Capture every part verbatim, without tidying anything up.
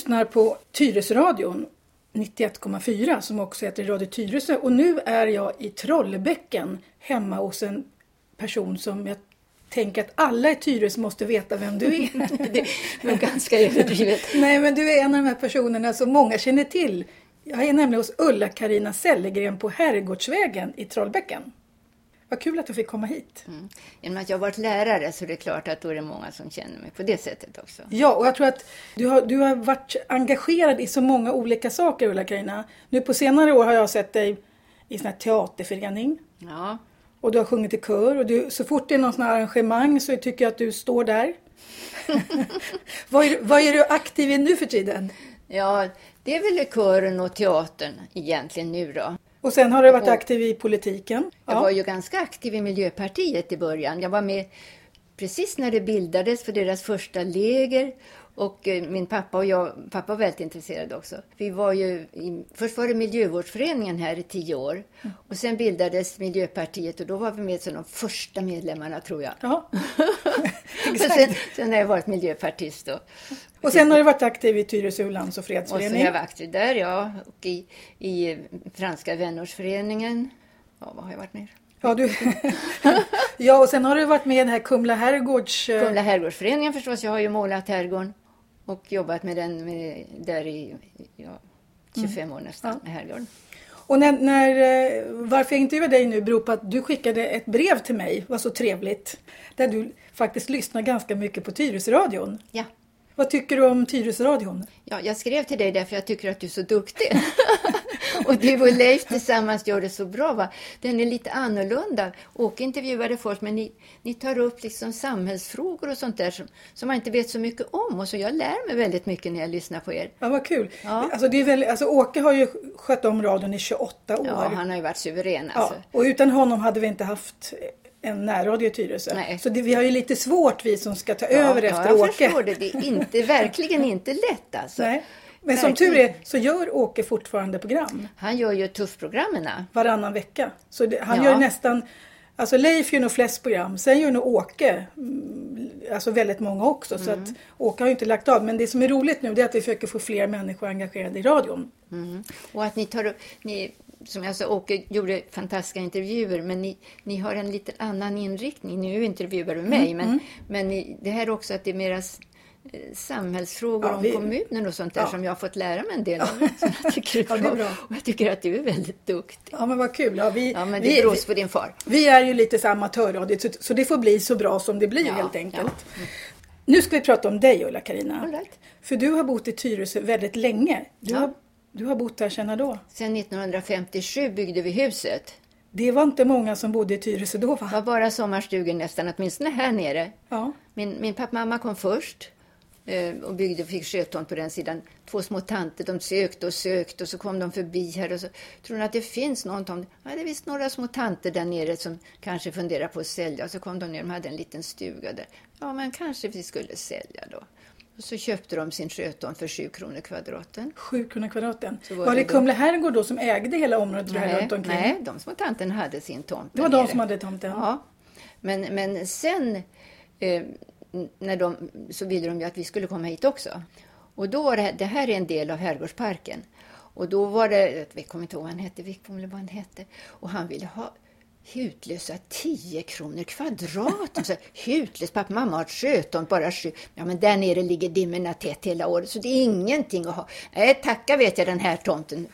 lyssnar på Tyresöradion nittioett komma fyra som också heter Radio Tyresö. Och nu är jag i Trollbäcken hemma hos en person som jag tänker att alla i Tyresö måste veta vem du är. Det är ganska överdrivet. Nej, men du är en av de här personerna som många känner till. Jag är nämligen hos Ulla-Carina Sellegren på Herrgårdsvägen i Trollbäcken. Vad kul att du fick komma hit. Mm. Genom att jag har varit lärare så är det klart att då är det många som känner mig på det sättet också. Ja, och jag tror att du har, du har varit engagerad i så många olika saker, Ulla-Carina. Nu på senare år har jag sett dig i sån här teaterförening. Ja. Och du har sjungit i kör. Och du, så fort det är någon sån här arrangemang så tycker jag att du står där. vad, är, vad är du aktiv i nu för tiden? Ja, det är väl kören och teatern egentligen nu då. Och sen har du varit aktiv i politiken. Jag ja. var ju ganska aktiv i Miljöpartiet i början. Jag var med precis när det bildades för deras första läger. Och min pappa och jag, pappa var väldigt intresserad också. Vi var ju, i, först var det Miljövårdsföreningen här i tio år. Mm. Och sen bildades Miljöpartiet och då var vi med som de första medlemmarna tror jag. Ja, exakt. sen, sen har jag varit miljöpartist då. Och sen har du varit aktiv i Tyresö lands- och fredsförening. Och så har jag varit aktiv där, ja. Och i, i Franska vänårsföreningen. Ja, vad har jag varit med? Ja, du... ja, och sen har du varit med i den här Kumla Herrgårds... Kumla Herrgårdsföreningen förstås. Jag har ju målat herrgården. Och jobbat med den med, där i ja, tjugofem år nästan mm. med herrgården. Och när, när, varför jag intervjuar dig nu beror på att du skickade ett brev till mig. Det var så trevligt. Där du faktiskt lyssnar ganska mycket på Tyresöradion. Ja. Vad tycker du om Tyresöradion? Ja, jag skrev till dig därför jag tycker att du är så duktig. Och du och Leif tillsammans gör det så bra, va? Den är lite annorlunda. Och intervjuade folk, men ni, ni tar upp liksom samhällsfrågor och sånt där som, som man inte vet så mycket om. Och så jag lär mig väldigt mycket när jag lyssnar på er. Ja, vad kul. Ja. Alltså, det är väl, alltså, Åke har ju skött om radion i tjugoåtta år. Ja, han har ju varit suverän. Alltså. Ja, och utan honom hade vi inte haft en närradio i Tyresö. Nej. Så det, vi har ju lite svårt, vi som ska ta ja, över ja, efter jag Åke. förstår det. Det är inte, verkligen inte lätt alltså. Nej. Men som tur är så gör Åke fortfarande program. Han gör ju tuffprogrammen. Varannan vecka. Så det, han ja. gör nästan... Alltså Leif gör nog flest program. Sen gör nog Åke alltså väldigt många också. Mm. Så att Åke har ju inte lagt av. Men det som är roligt nu det är att vi försöker få fler människor engagerade i radion. Mm. Och att ni tar upp... Ni, som jag sa, Åke gjorde fantastiska intervjuer. Men ni, ni har en lite annan inriktning. Nu intervjuar du mig. Mm. Men, mm. men ni, det här också att det är mera... samhällsfrågor ja, vi, om kommunen och sånt där ja. Som jag har fått lära mig en del av. Jag tycker, ja, det är bra. Och jag tycker att du är väldigt duktig. Ja, men vad kul. Ja, vi, ja, men det vi, beror på din far. Vi är ju lite så amatörradio, så, så det får bli så bra som det blir ja, helt enkelt. Ja. Mm. Nu ska vi prata om dig, Ulla-Carina. All right. För du har bott i Tyresö väldigt länge. Du, ja. har, du har bott där sedan då? Sen nittonhundrafemtiosju byggde vi huset. Det var inte många som bodde i Tyresö då, va? Det var bara sommarstugor nästan, åtminstone här nere. Ja. Min, min pappa och mamma kom först. Och byggde och fick skötomt på den sidan. Två små tanter, de sökte och sökte och så kom de förbi här och så. Tror ni att det finns någon tomt? Ja, det är visst några små tanter där nere som kanske funderar på att sälja. Och så kom de ner, de hade en liten stuga där. Ja, men kanske vi skulle sälja då. Och så köpte de sin skötomt för sju kronor kvadraten. Sju kronor kvadraten. Var, var det, det Kumla Herrgård då som ägde hela området nej, där runt omkring? Nej, de små tanterna hade sin tomt. Det var de som hade tomten? Ja, men, men sen... Eh, när de, så ville de ju att vi skulle komma hit också. Och då var det, det här är en del av Herrgårdsparken. Och då var det, jag kommer inte ihåg vad han hette, Vikbom eller vad han hette. Och han ville ha hutlösa tio kronor kvadrat. Så, hutlös, pappa, mamma har ett skötomt, bara sju. Ja, men där nere ligger dimmerna tätt hela året. Så det är ingenting att ha. Nej, tacka vet jag den här tomten.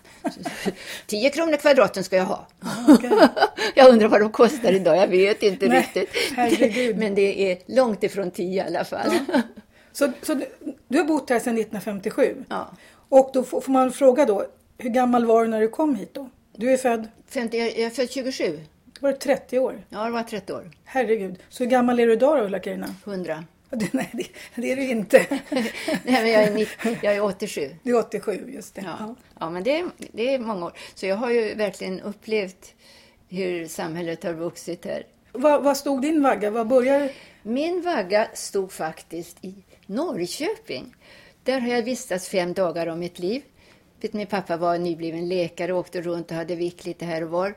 tio kronor kvadraten ska jag ha. Okay. Jag undrar vad de kostar idag, jag vet inte Nej, riktigt. herregud. Men det är långt ifrån tio i alla fall. Ja. Så, så du, du har bott här sedan nittonhundrafemtiosju? Ja. Och då får, får man fråga då, hur gammal var du när du kom hit då? Du är född? femtio, jag är född tjugosju. Var det trettio år? Ja, det var trettio år. Herregud. Så hur gammal är du idag då, Ulla-Carina? hundra. Nej, det, det är du inte. Nej, men jag är, nittio, jag är åttiosju. Du är åttiosju, just det. Ja, ja. ja men det är, det är många år. Så jag har ju verkligen upplevt hur samhället har vuxit här. Vad, vad stod din vagga? Vad började... Min vagga stod faktiskt i Norrköping. Där har jag vistats fem dagar om mitt liv. Min pappa var nybliven läkare och åkte runt och hade vikt lite här och var.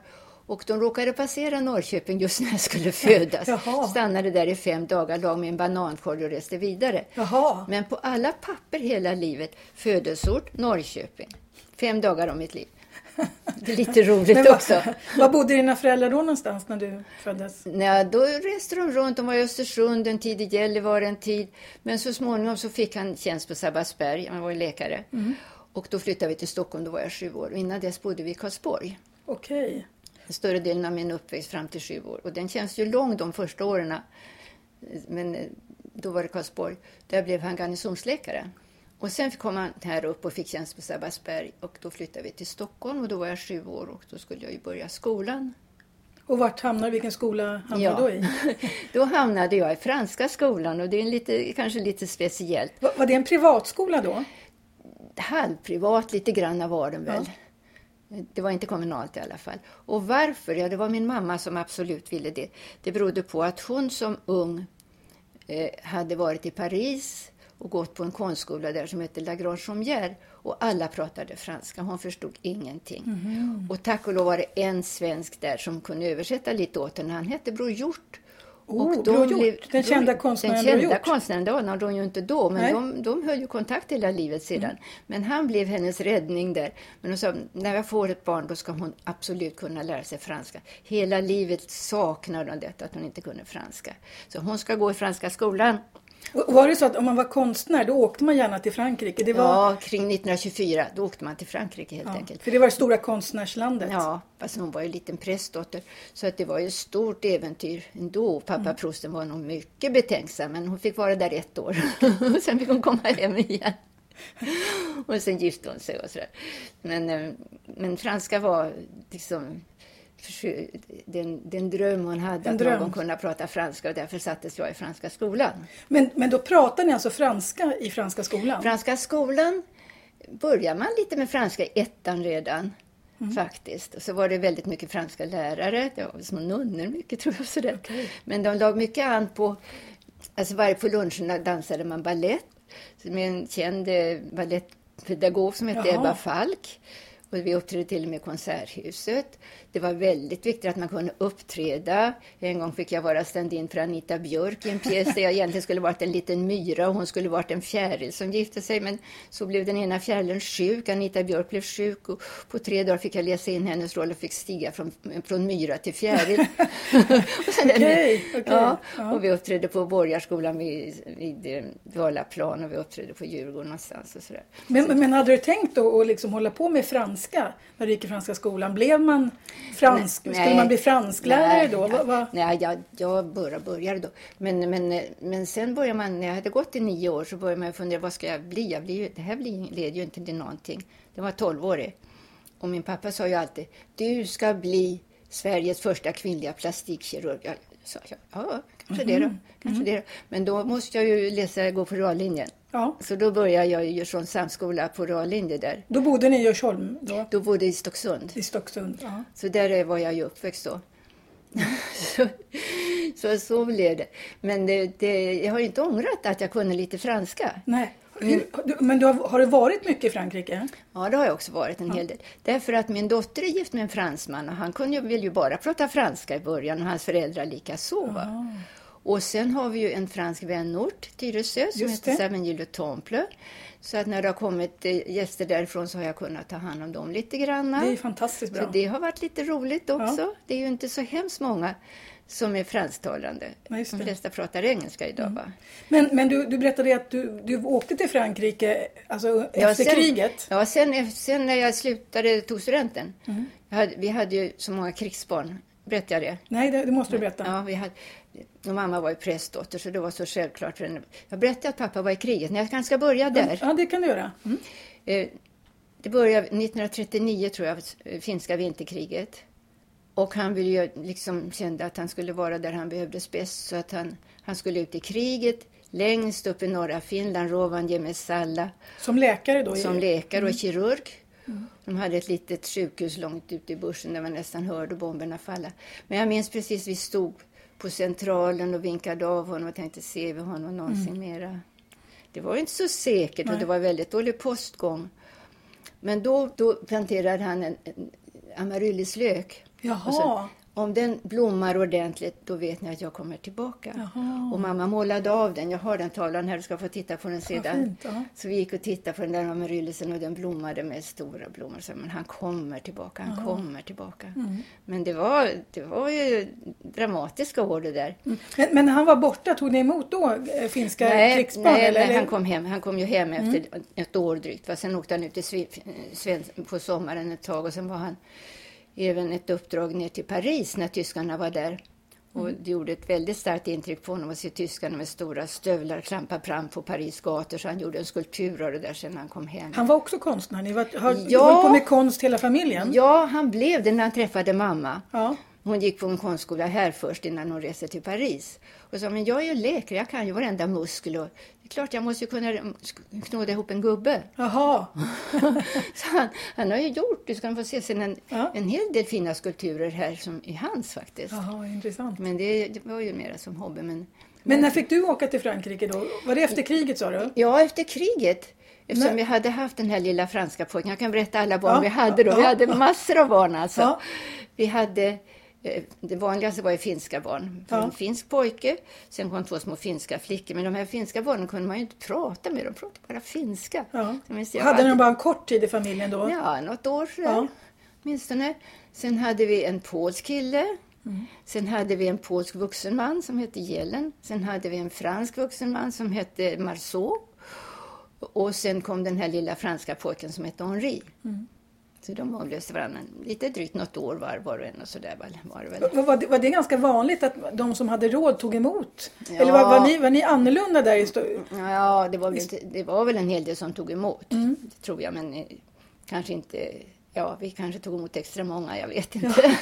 Och de råkade passera Norrköping just när jag skulle födas. Jaha. Stannade där i fem dagar, lag med en banankorg och reste vidare. Jaha. Men på alla papper hela livet, födelseort Norrköping. Fem dagar om mitt liv. Det är lite roligt Men vad, också. Var bodde dina föräldrar då någonstans när du föddes? Nej, då reste de runt. De var i Östersund en tid, i Gällivare en tid. Men så småningom så fick han tjänst på Sabbatsberg. Han var ju läkare. Mm. Och då flyttade vi till Stockholm, då var jag sju år. Och innan dess bodde vi i Karlsborg. Okej. Okay. Större delen av min uppväxt fram till sju år. Och den känns ju lång de första åren. Men då var det Karlsborg. Där blev han garnisonsläkare. Och sen kom han här upp och fick tjänst på Sabbatsberg. Och då flyttade vi till Stockholm och då var jag sju år. Och då skulle jag ju börja skolan. Och vart hamnade, vilken skola hamnade ja. du då i? Då hamnade jag i franska skolan. Och det är en lite, kanske lite speciellt. Var, var det en privatskola då? Halvprivat, lite grann var den väl. Ja. Det var inte kommunalt i alla fall. Och varför? Ja, det var min mamma som absolut ville det. Det berodde på att hon som ung eh, hade varit i Paris och gått på en konstskola där som heter La Grande Chaumière. Och alla pratade franska. Hon förstod ingenting. Mm-hmm. Och tack och lov var det en svensk där som kunde översätta lite åt henne. Han hette Bror Hjort. Oh, och de blev, den kända konstnären Den kända konstnären, det var de ju inte då. Men de, de höll ju kontakt hela livet sedan. Mm. Men han blev hennes räddning där. Men hon sa, när jag får ett barn då ska hon absolut kunna lära sig franska. Hela livet saknar hon detta att hon inte kunde franska. Så hon ska gå i franska skolan. Och var det så att om man var konstnär då åkte man gärna till Frankrike? Det var... Ja, kring nittonhundratjugofyra då åkte man till Frankrike helt ja, enkelt. För det var det stora konstnärslandet. Ja, fast hon var ju en liten prästdotter. Så att det var ju ett stort äventyr ändå. Pappa mm. prosten var nog mycket betänksam men hon fick vara där ett år. Och sen fick hon komma hem igen. Och sen gifte hon sig och sådär. Men, men franska var liksom... Den, den dröm hon hade en att dröm. Någon kunde prata franska och därför sattes jag i franska skolan. Men, men då pratar ni alltså franska i franska skolan? Franska skolan börjar man lite med franska i ettan redan mm. faktiskt. Och så var det väldigt mycket franska lärare, det var små nunnor mycket tror jag sådär. Okay. Men de lag mycket an på, alltså varje på luncherna dansade man ballett med en känd ballettpedagog som hette Jaha. Ebba Falk. Och vi uppträdde till och med i Konserthuset. Det var väldigt viktigt att man kunde uppträda. En gång fick jag vara stand-in för Anita Björk i en pjäs där jag egentligen skulle varit en liten myra och hon skulle varit en fjäril som gifte sig. Men så blev den ena fjärilen sjuk. Anita Björk blev sjuk och på tre dagar fick jag läsa in hennes roll och fick stiga från, från myra till fjäril. Okej, okej. Ja, och vi uppträdde på Borgarskolan vid, vid Valaplan och vi uppträdde på Djurgården någonstans och sådär. Men, så, men hade du tänkt då att liksom hålla på med franska när du gick i franska skolan? Blev man fransk? Nej, skulle man bli fransklärare nej, då? Va, va? Nej, jag, jag började, började då. Men, men, men sen började man, när jag hade gått i nio år så började man fundera, vad ska jag bli? Jag blir, det här blir, leder ju inte till någonting. Det var tolvårig. Och min pappa sa ju alltid, du ska bli Sveriges första kvinnliga plastikkirurg. Jag sa, ja, ja kanske mm-hmm. det då. Kanske mm-hmm. det då. Men då måste jag ju läsa, gå på reallinjen. Ja. Så då började jag i Djursholms samskola på reallinje där. Då bodde ni i Djursholm då? Då bodde jag i Stocksund. I Stocksund, ja. Så där var jag ju uppväxt då. så, så, så blev det. Men det, det, jag har inte ångrat att jag kunde lite franska. Nej. Hur, men du har, har du varit mycket i Frankrike? Ja, det har jag också varit en ja. hel del. Därför att min dotter är gift med en fransman och han kunde, ville ju bara prata franska i början och hans föräldrar lika så. Va? Och sen har vi ju en fransk vänort, Tyresö, som heter Savigny-le-Temple. Så att när det har kommit gäster därifrån så har jag kunnat ta hand om dem lite grann. Det är fantastiskt bra. Så det har varit lite roligt också. Ja. Det är ju inte så hemskt många som är fransktalande. Ja, de flesta pratar engelska idag. Mm. Men, men du, du berättade att du, du åkte till Frankrike alltså, ja, efter sen, kriget. Ja, sen, sen när jag slutade tog studenten. Mm. Jag hade, vi hade ju så många krigsbarn. Berättade jag det? Nej, det, det måste du berätta. Ja, vi hade... Och mamma var ju prästdotter så det var så självklart för henne. Jag berättade att pappa var i kriget. Men jag kanske ska börja där. Ja, det kan du göra. Mm. Det började nittonhundratrettionio tror jag, finska vinterkriget. Och han ville ju liksom kände att han skulle vara där han behövdes bäst. Så att han, han skulle ut i kriget längst upp i norra Finland, Rovaniemi-Salla. Som läkare då? Som läkare och mm. kirurg. Mm. De hade ett litet sjukhus långt ute i bussen där man nästan hörde bomberna falla. Men jag minns precis, vi stod på centralen och vinkade av honom och tänkte, ser vi honom någonsin mm. mera? Det var ju inte så säkert. Nej. Och det var väldigt dålig postgång. Men då, då planterade han en, en amaryllislök. Jaha. Och så, om den blommar ordentligt, då vet ni att jag kommer tillbaka. Jaha. Och mamma målade av den. Jag har den tavlan här, du ska få titta på den sedan. Fint, ja. Så vi gick och tittade på den där amaryllusen och den blommade med stora blommor. Så, men han kommer tillbaka, han Jaha. kommer tillbaka. Mm. Men det var, det var ju dramatiska år det där. Mm. Men, men när han var borta, tog ni emot då eh, finska Nej, krigsbarn? nej, eller? nej han kom hem. Han kom ju hem efter Mm. ett år drygt. Va? Sen åkte han ut till Sven på sommaren ett tag och sen var han även ett uppdrag ner till Paris när tyskarna var där. Och det gjorde ett väldigt starkt intryck på honom att se tyskarna med stora stövlar klampa fram på Paris gator. Så han gjorde en skulptur av det där sen han kom hem. Han var också konstnär. Ni var, har Ja. hållit på med konst hela familjen? Ja, han blev det när han träffade mamma. Ja. Hon gick på en konstskola här först innan hon reste till Paris. Och sa, men jag är ju läkare, jag kan ju varenda muskel. Och det är klart, jag måste ju kunna knåda ihop en gubbe. Jaha. Så han, han har ju gjort, du ska få se sen en, Ja. en hel del fina skulpturer här som är hans faktiskt. Jaha, intressant. Men det, det var ju mera som hobby. Men, Men när fick du åka till Frankrike då? Var det efter kriget sa du? ja, efter kriget. Eftersom Nej. vi hade haft den här lilla franska pojken. Jag kan berätta alla barn Ja, vi hade då. Vi ja, hade ja. massor av barn alltså. Ja. Vi hade, eh, det vanligaste var ju finska barn. Ja. En finsk pojke, sen kom två små finska flickor. Men de här finska barnen kunde man ju inte prata med. De pratade bara finska. Ja. Så minns jag Hade alltid- de bara en kort tid i familjen då? Ja, något år sådär. Ja. Åtminstone. Sen hade vi en polsk kille. Mm. Sen hade vi en polsk vuxen man som hette Jelen. Sen hade vi en fransk vuxen man som hette Marceau. Och sen kom den här lilla franska pojken som hette Henri. Mm. Så de avlöste varandra lite drygt något år var, var och en och sådär var det väl. Var, var, det, var det ganska vanligt att de som hade råd tog emot? Ja. Eller var, var, ni, var ni annorlunda där? I stå- Ja, det var, väl, inte- det var väl en hel del som tog emot, Mm. det tror jag. Men eh, kanske inte, ja vi kanske tog emot extra många, jag vet inte.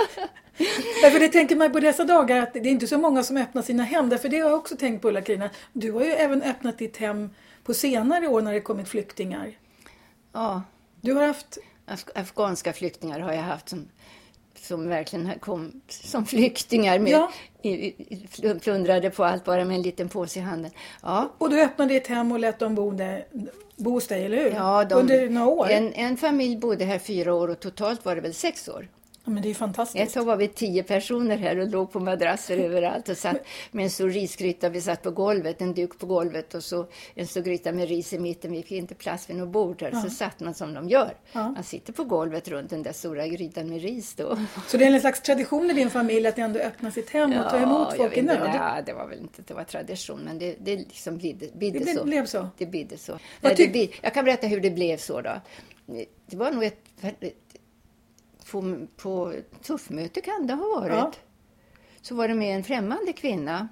Därför det tänker man på dessa dagar att det är inte så många som öppnar sina hem. Därför det har jag också tänkt på, Ulla-Carina. Du har ju även öppnat ditt hem på senare år när det kommit flyktingar. Ja. Du har haft... Af- afghanska flyktingar har jag haft som, som verkligen kom som flyktingar med, Ja. i, i, fl- plundrade på allt bara med en liten påse i handen. Ja, Och du öppnade ditt hem och lät dem bo, där, bo hos dig, eller hur? ja de, Under några år. en, en familj bodde här fyra år och totalt var det väl sex år. Ja, men det är ju Ett fantastiskt. tag var vi tio personer här och låg på madrasser överallt och satt med en stor risgryta. Vi satt på golvet, en duk på golvet och så en stor gryta med ris i mitten. Vi fick inte plats vid något bord här, så satt man som de gör. Ja. Man sitter på golvet runt den där stora grytan med ris då. Så det är en slags tradition i din familj att ändå öppna sitt hem och ta emot jag folk vet i inte, nöd? nej, det var väl inte det var tradition, men det, det liksom bidde, bidde Det blev- så. blev så. Det bidde så. Vad Nej, tyck- det bid, jag kan berätta hur det blev så då. Det var nog ett, ett på, på tuffmöte kan det ha varit. Ja. Så var det med en främmande kvinna.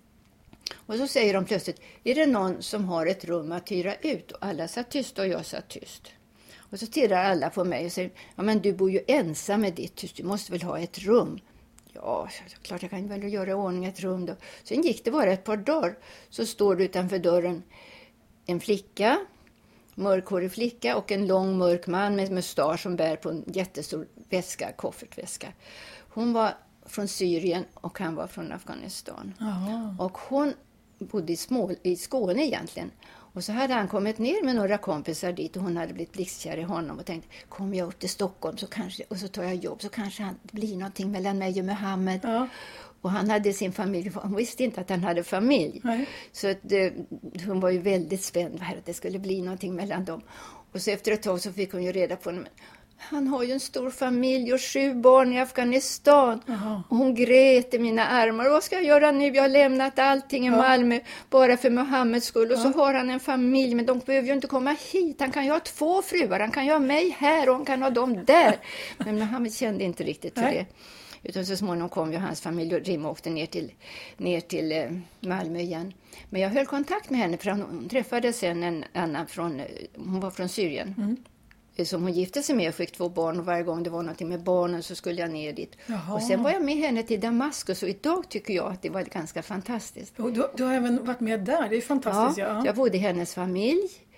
Och så säger de plötsligt, är det någon som har ett rum att hyra ut? Och alla satt tyst och jag satt tyst. Och så tittar alla på mig och säger, ja men du bor ju ensam med ditt hus, du måste väl ha ett rum? Ja, klart jag kan väl göra i ordning ett rum då. Sen gick det bara ett par dagar, så står det utanför dörren en flicka, mörkhårig flicka och en lång mörk man med mustasch som bär på en jättestor väska, koffertväska. Hon var från Syrien och han var från Afghanistan. Jaha. Och hon bodde i, små, i Skåne egentligen. Och så hade han kommit ner med några kompisar dit och hon hade blivit blixtkär i honom och tänkt, kommer jag upp till Stockholm så kanske, och så tar jag jobb så kanske han, det blir någonting mellan mig och Mohammed. Ja. Och han hade sin familj, hon visste inte att han hade familj. Nej. Så att, eh, hon var ju väldigt spänd här att det skulle bli någonting mellan dem. Och så efter ett tag så fick hon ju reda på det. Han har ju en stor familj och sju barn i Afghanistan. Jaha. Och hon grät i mina armar. Vad ska jag göra nu? Jag har lämnat allting i Ja. Malmö bara för Mohammeds skull. Och så har han en familj, men de behöver ju inte komma hit. Han kan ju ha två fruar. Han kan ju ha mig här och han kan ha dem där. Men Mohammed kände inte riktigt för Nej. det. Utan så småningom kom ju hans familj och Rim åkte ner till, ner till eh, Malmö igen. Men jag höll kontakt med henne för hon, hon träffade sen en annan från, eh, hon var från Syrien. Mm. eh, Som hon gifte sig med och fick två barn och varje gång det var någonting med barnen så skulle jag ner dit. Jaha. Och sen var jag med henne till Damaskus och idag tycker jag att det var ganska fantastiskt. Och du, du har även varit med där, det är fantastiskt. Ja, Ja. jag bodde i hennes familj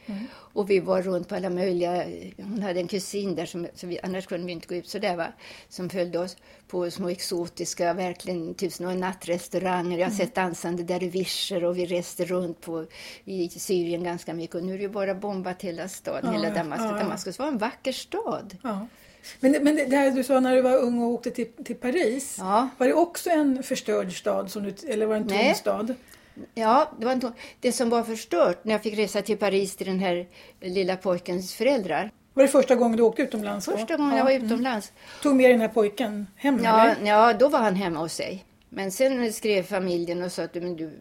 Mm. Och vi var runt på alla möjliga, hon hade en kusin där, som, så vi, annars kunde vi inte gå ut så där va, som följde oss på små exotiska, verkligen tusen och en nattrestauranger. Jag har mm. sett dansande dervischer och vi reste runt på, i Syrien ganska mycket. Och nu är det ju bara bombat hela staden, ja, hela Damaskus. Ja, ja. Damaskus var en vacker stad. Ja. Men, men det här du sa när du var ung och åkte till, till Paris, ja. Var det också en förstörd stad som du, eller var det en tom Nej. stad? Ja, det var en tom. Det som var förstört när jag fick resa till Paris till den här lilla pojkens föräldrar. Var det första gången du åkte utomlands? Första gången ja. jag var utomlands. Mm. Tog med den här pojken hem ja, eller? Ja, då var han hemma hos sig. Men sen skrev familjen och sa att men du,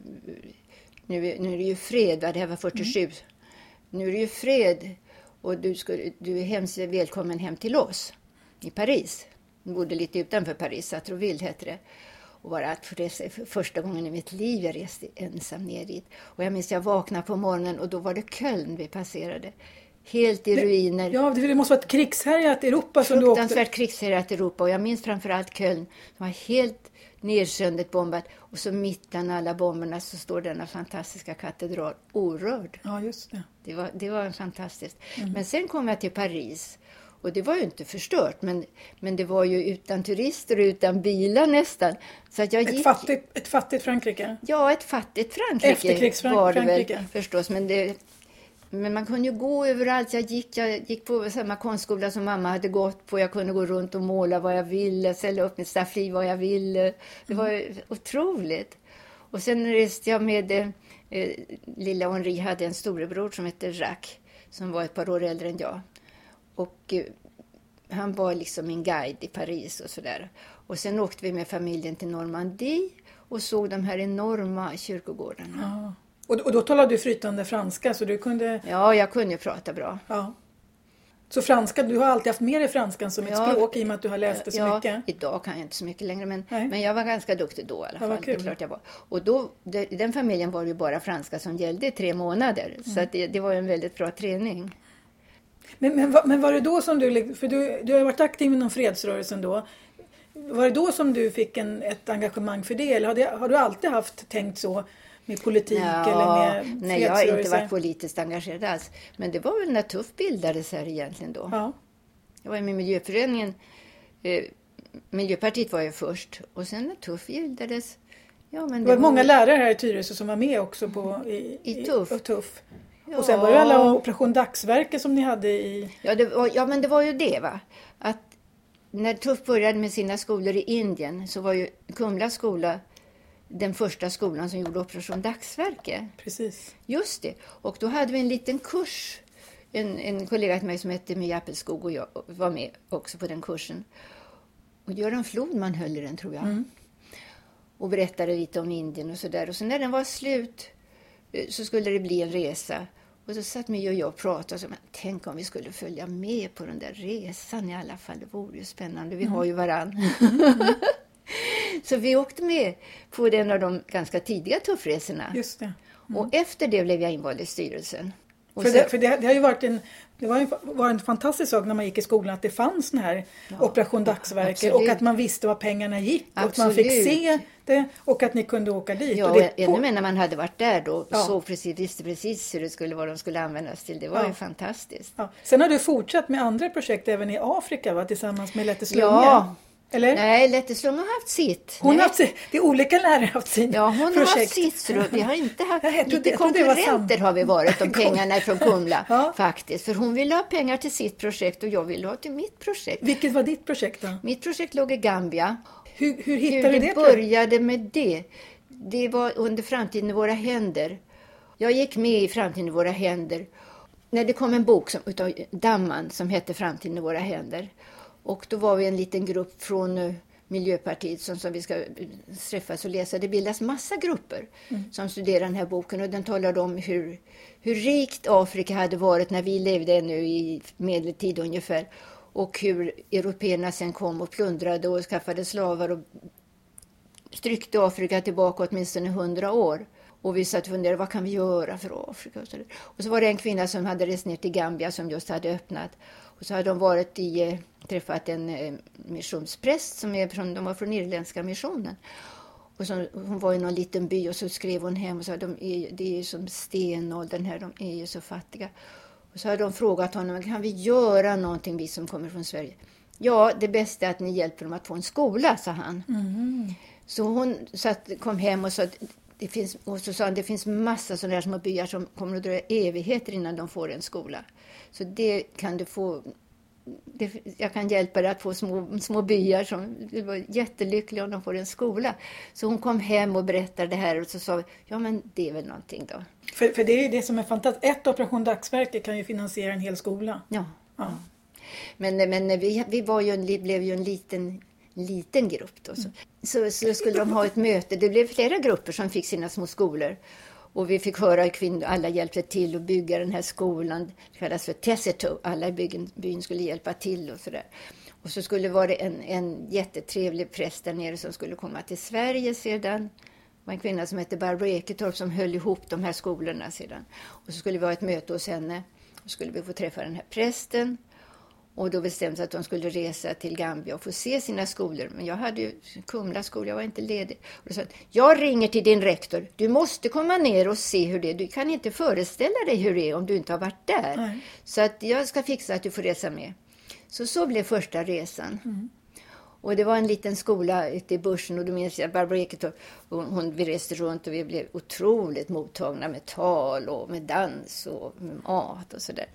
nu, nu är det ju fred, det här var fyrtiosju. Mm. Nu är det ju fred och du, ska, du är hemskt välkommen hem till oss i Paris. Jag bodde lite utanför Paris, Sartrouville hette det. Och bara att för första gången i mitt liv jag reste ensam ner dit. Och jag minns jag vaknade på morgonen och då var det Köln vi passerade. Helt i det, ruiner. Ja, det måste vara ett krigshärjat Europa som du åkte. Fruktansvärt krigshärjat Europa. Och jag minns framförallt Köln. Det var helt nedsöndet bombat. Och så mitt bland alla bomberna så står denna fantastiska katedral orörd. Ja, just det. Det var, det var fantastiskt. Mm. Men sen kom jag till Paris. Och det var ju inte förstört, men, men det var ju utan turister och utan bilar nästan. Så att jag ett, gick... fattigt, ett fattigt Frankrike? Ja, ett fattigt Frankrike. Efterkrigsfrankrike. Var det väl förstås, men, det, men man kunde ju gå överallt. Jag gick, jag gick på samma konstskola som mamma hade gått på. Jag kunde gå runt och måla vad jag ville, ställa upp mitt staffli vad jag ville. Det var mm. otroligt. Och sen reste jag med eh, lilla Henri hade en storebror som hette Jacques, som var ett par år äldre än jag. Och eh, han var liksom en guide i Paris och sådär. Och sen åkte vi med familjen till Normandie och såg de här enorma kyrkogårdarna. Ja. Och, och då talade du flytande franska så du kunde... Ja, jag kunde prata bra. Ja. Så franska, du har alltid haft med dig franskan som ett ja, språk i och med att du har läst det så ja, mycket? Idag kan jag inte så mycket längre, men, men jag var ganska duktig då i alla fall. Det är klart jag var. Och då, det, i den familjen var det ju bara franska som gällde i tre månader. Mm. Så att det, det var en väldigt bra träning. Men, men, men var det då som du, för du, du har varit aktiv inom fredsrörelsen då, var det då som du fick en, ett engagemang för det? Eller har, det, har du alltid haft tänkt så med politik ja, eller med fredsrörelse? Nej, jag har inte varit politiskt engagerad alls. Men det var väl när Tuff bildades här egentligen då. Ja. Jag var med miljöföreningen. Eh, Miljöpartiet var ju först. Och sen när Tuff bildades... Ja, men det, det var, var många lärare här i Tyresö som var med också på, i, i Tuff. I, tuff. Ja. Och sen var det alla Operation Dagsverke som ni hade i... Ja, det var, ja, men det var ju det va. Att när Tuff började med sina skolor i Indien så var ju Kumla skola den första skolan som gjorde Operation Dagsverke. Precis. Just det. Och då hade vi en liten kurs. En, en kollega till mig som hette Mia Appelskog och jag var med också på den kursen. Och Göran Flodman höll i den tror jag. Mm. Och berättade lite om Indien och sådär. Och så när den var slut så skulle det bli en resa. Och så satt Mia och jag och pratade och sa, men tänk om vi skulle följa med på den där resan i alla fall. Det vore ju spännande. Vi mm. har ju varann. Mm. Så vi åkte med på den av de ganska tidiga tuffresorna. Just det. Mm. Och efter det blev jag invald i styrelsen. Och för sen, det, för det, det har ju varit en, det var en, var en fantastisk sak när man gick i skolan att det fanns den här ja, Operation Dagsverke absolut. Och att man visste var pengarna gick absolut. Och att man fick se det och att ni kunde åka dit. Ja, och det, ännu mer när man hade varit där då ja. så precis, visste precis hur det skulle vara de skulle användas till. Det var ja. ju fantastiskt. Ja. Sen har du fortsatt med andra projekt även i Afrika va? Tillsammans med Lette Slunga. Ja. Eller? Nej, Lette Slunga har haft sitt. Hon har haft sitt. Det är olika lärare haft sitt Ja, hon projekt. har haft sitt. Så vi har inte haft jag lite trodde, konkurrenter har vi varit om pengarna från Kumla ja. faktiskt. För hon ville ha pengar till sitt projekt och jag ville ha till mitt projekt. Vilket var ditt projekt då? Mitt projekt låg i Gambia. Hur, hur hittade hur du det? det började med det. Det var under Framtiden i våra händer. Jag gick med i Framtiden i våra händer. När det kom en bok som, utav Damman som hette Framtiden i våra händer. Och då var vi en liten grupp från Miljöpartiet som, som vi ska träffas och läsa. Det bildas massa grupper mm. som studerar den här boken. Och den talar om hur, hur rikt Afrika hade varit när vi levde ännu i medeltid ungefär. Och hur européerna sen kom och plundrade och skaffade slavar och stryckte Afrika tillbaka åtminstone hundra år. Och vi satt och funderade, vad kan vi göra för Afrika? Och så, och så var det en kvinna som hade rest ner till Gambia som just hade öppnat. Och så hade de varit i, träffat en eh, missionspräst som är från, de var från irländska missionen. Och så, hon var i någon liten by och så skrev hon hem och sa, de är, det är ju som stenåldern här, de är ju så fattiga. Och så hade de frågat honom, kan vi göra någonting vi som kommer från Sverige? Ja, det bästa är att ni hjälper dem att få en skola, sa han. Mm. Så hon satt, kom hem och sa att det finns, och så sa han, det finns massa sådana här små byar som kommer att dröja evigheter innan de får en skola. Så det kan du få, det, jag kan hjälpa dig att få små, små byar som var jättelyckliga om de får en skola. Så hon kom hem och berättade det här och så sa vi, ja men det är väl någonting då. För, för det är det som är fantastiskt. Ett Operation Dagsverke kan ju finansiera en hel skola. Ja. Ja. Men, men vi, vi var ju en, blev ju en liten, liten grupp då. Så, så, så skulle de ha ett möte. Det blev flera grupper som fick sina små skolor. Och vi fick höra att kvinnor, alla hjälpte till att bygga den här skolan. Det kallas för Tesseto. Alla i byn, byn skulle hjälpa till och sådär. Och så skulle det vara en, en jättetrevlig präst där nere som skulle komma till Sverige sedan. Det var en kvinna som hette Barbro Eketorp som höll ihop de här skolorna sedan. Och så skulle vi ha ett möte hos henne. Och skulle vi få träffa den här prästen. Och då bestämde att de skulle resa till Gambia och få se sina skolor. Men jag hade ju Kumla skola, jag var inte ledig. Och då sa jag ringer till din rektor. Du måste komma ner och se hur det är. Du kan inte föreställa dig hur det är om du inte har varit där. Nej. Så att jag ska fixa att du får resa med. Så så blev första resan. Mm. Och det var en liten skola ute i bushen och då minns jag Barbro Eketorp. Hon, hon, vi reste runt och vi blev otroligt mottagna med tal och med dans och med mat och sådär.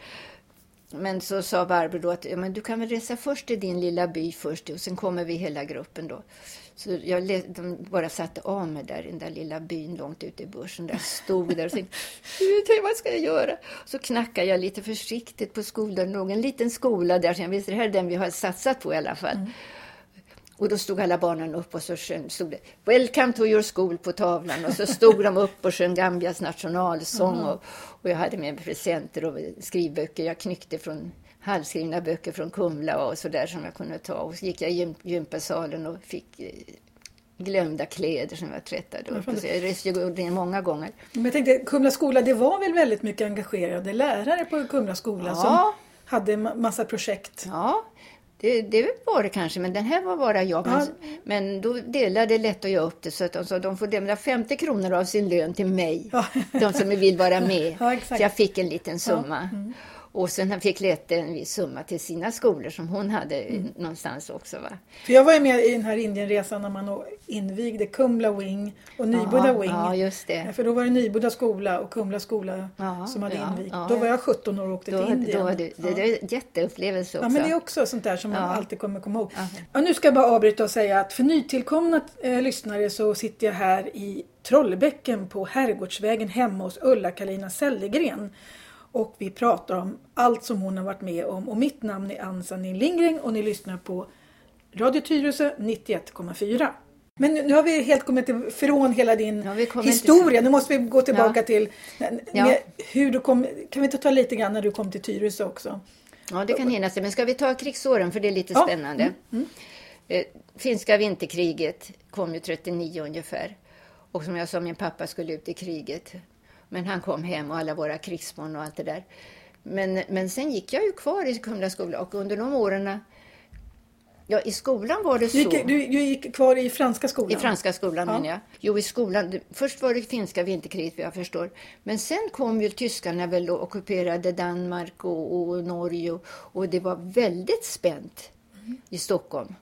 Men så sa Barbro då att ja, men du kan väl resa först till din lilla by först och sen kommer vi hela gruppen då. Så jag, de bara satte av mig där i den där lilla byn långt ute i bushen. Där stod där och tänkte, vad ska jag göra? Så knackade jag lite försiktigt på skolan. Någon liten skola där. Så jag visste, det här är den vi har satsat på i alla fall. Mm. Och då stod alla barnen upp och så stod det Welcome to your school på tavlan. Och så stod de upp och sjöng Gambias nationalsång. Mm. Och, och jag hade med presenter och skrivböcker. Jag knyckte från halvskrivna böcker från Kumla och så där som jag kunde ta. Och så gick jag i gympasalen och fick eh, glömda kläder som jag tvättade upp. Mm. Så jag reste ju många gånger. Men jag tänkte, Kumla skola, det var väl väldigt mycket engagerade lärare på Kumla skola ja. som hade massa projekt. Ja, Det, det var det kanske, men den här var bara jag. Men, ja. men då delade det lätt att göra upp det så att de, så de får lämna femtio kronor av sin lön till mig. Ja. De som vill vara med. Ja, så jag fick en liten summa. Ja. Mm. Och sen han fick Lette en viss summa till sina skolor som hon hade mm. någonstans också. Va? För jag var ju med i den här Indienresan när man invigde Kumla Wing och Nyboda ja, Wing. Ja, just det. För då var det Nyboda skola och Kumla skola ja, som hade ja, invigt. Ja, då var jag sjutton år och åkte då, till Indien. Då var du, det, ja. det är en jätteupplevelse också. Ja, men det är också sånt där som man ja. alltid kommer komma ihåg. Ja. Ja, nu ska jag bara avbryta och säga att för nytillkomna eh, lyssnare så sitter jag här i Trollbäcken på Herrgårdsvägen hemma hos Ulla-Karolina Sellegren. Och vi pratar om allt som hon har varit med om. Och mitt namn är Ann-Sandin Lindgren och ni lyssnar på Radio Tyresö nittioett komma fyra. Men nu har vi helt kommit ifrån hela din ja, historia. Nu måste vi gå tillbaka ja. till ja. hur du kom. Kan vi inte ta lite grann när du kom till Tyresö också? Ja, det kan hinnas. Men ska vi ta krigsåren för det är lite ja. spännande. Mm. Mm. Eh, finska vinterkriget kom ju trettionio ungefär. Och som jag sa, min pappa skulle ut i kriget. Men han kom hem och alla våra krigsmån och allt det där. Men, men sen gick jag ju kvar i Kumla skola och under de åren... Ja, i skolan var det så... Du gick, du, du gick kvar i franska skolan? I franska skolan, ja. men jag. Jo, i skolan. Först var det finska vinterkriget, jag förstår. Men sen kom ju tyskarna väl och ockuperade Danmark och, och Norge. Och, och det var väldigt spänt mm. i Stockholm.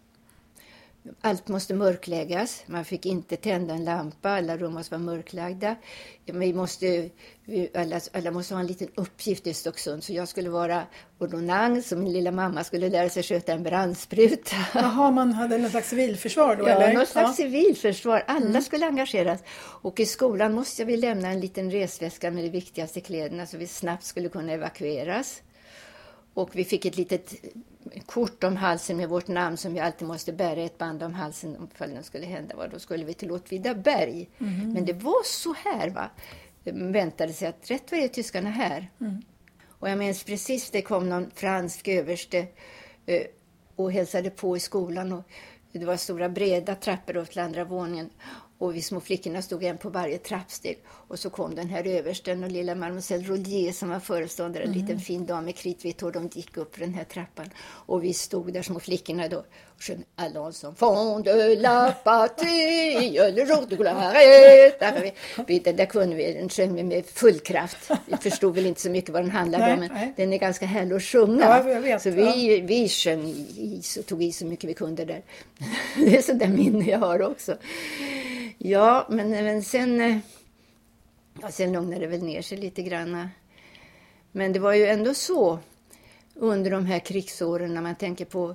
Allt måste mörkläggas. Man fick inte tända en lampa. Alla rum måste vara mörklagda. Vi måste, alla, alla måste ha en liten uppgift i Stocksund. Så jag skulle vara ordonnans och min lilla mamma skulle lära sig sköta en brandspruta. Jaha, man hade någon slags civilförsvar då? Ja, eller? någon slags ja. civilförsvar. Alla mm. skulle engageras. Och i skolan måste vi lämna en liten resväska med de viktigaste kläderna så vi snabbt skulle kunna evakueras. Och vi fick ett litet kort om halsen med vårt namn som vi alltid måste bära ett band om halsen om det skulle hända. Då skulle vi till Åtvidaberg. Mm. Men det var så här va. De väntade sig att rätt var det tyskarna här. Mm. Och jag minns precis det kom någon fransk överste och hälsade på i skolan. Och det var stora breda trappor upp till andra våningen. Och vi små flickorna stod en på varje trappsteg. Och så kom den här översten och lilla Mademoiselle Rollier som var föreståndare. En mm. liten fin dam med kritvitt hår. De gick upp för den här trappan. Och vi stod där, små flickorna då. Och sjöng Allons enfants de la patrie, le jour de gloire. Den där kunde vi, den sjöng vi med full kraft. Vi förstod väl inte så mycket vad den handlade nej, om. Men nej. Den är ganska härlig att sjunga. Ja, jag vet, så vi, ja. vi sjöng i och tog i så mycket vi kunde där. Det är så där minne jag har också. Ja, men, men sen, ja, sen lugnade det väl ner sig lite grann. Men det var ju ändå så under de här krigsåren när man tänker på...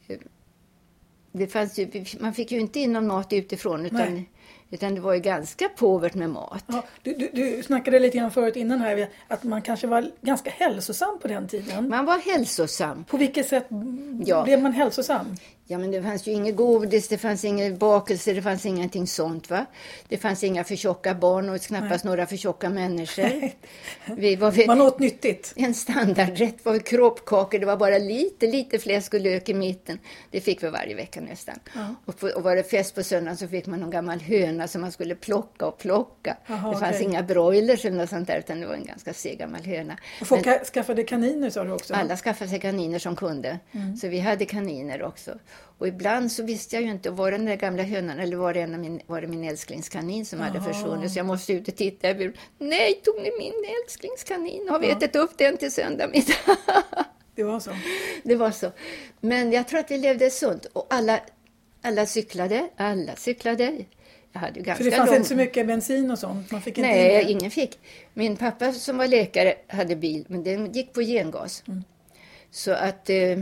Det fanns ju, man fick ju inte in någon mat utifrån utan, utan det var ju ganska påvert med mat. Ja, du, du, du snackade lite grann förut innan här att man kanske var ganska hälsosam på den tiden. Man var hälsosam. På vilket sätt ja. blev man hälsosam? Ja, men det fanns ju inget godis, det fanns ingen bakelse, det fanns ingenting sånt, va? Det fanns inga för tjocka barn och knappast Nej. några för tjocka människor. Vi var vid, man åt nyttigt. En standardrätt var kroppkakor, det var bara lite, lite fläsk och lök i mitten. Det fick vi varje vecka nästan. Ja. Och, på, och var det fest på söndagen så fick man någon gammal höna som man skulle plocka och plocka. Aha, det fanns okay. inga broilers eller något sånt där, utan det var en ganska seg gammal höna. Och folk men, skaffade kaniner, sa du också? Alla skaffade sig kaniner som kunde. Mm. Så vi hade kaniner också. Och ibland så visste jag ju inte, var det den där gamla hönan eller var det, en av min, var det min älsklingskanin som Aha. hade försvunnit. Så jag måste ut och titta. Jag blev, nej, tog ni min älsklingskanin? Har vi ja. ätit upp den till söndag middag? Det var så. Det var så. Men jag tror att vi levde sunt. Och alla, alla cyklade. Alla cyklade. Jag hade ju ganska För det fanns lång... inte så mycket bensin och sånt? Man fick inte nej, in ingen fick. Min pappa som var läkare hade bil. Men den gick på gengas. Mm. Så att... Eh,